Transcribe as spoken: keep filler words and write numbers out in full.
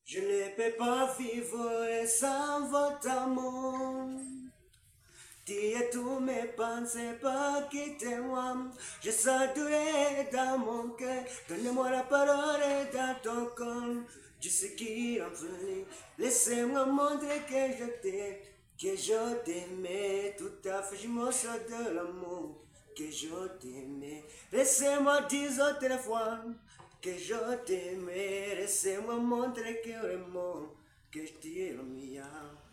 Je ne peux pas vivre sans votre amour. Tu es tous mes pensées, pas quitter moi. Je saurais dans mon cœur. Donne-moi la parole dans ton corps. Je sais qui en venir. Laissez-moi montrer que je t'aime. Que je t'aimais. Tout à fait, je me sors de l'amour. Que je t'aimais. Laissez-moi dire autre fois. Que je t'aimais. Laissez-moi montrer que vraiment. Que je t'aime.